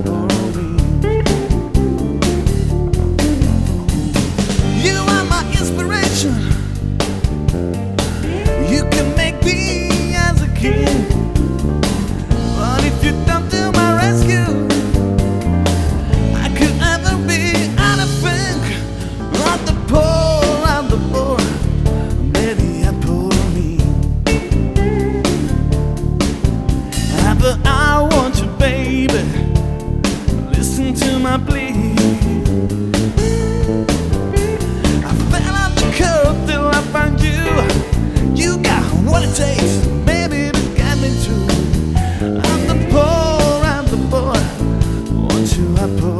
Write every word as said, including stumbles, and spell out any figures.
for me. You are my inspiration. You can make me as a king. But if you come to my rescue, I could never be anything like the poor and the poor. Maybe I poor me. Ever I want you, baby. Listen to my plea. I fell off the curb till I found you. You got what it takes, baby, to get me through. I'm the poor, I'm the boy. Want you, I poor.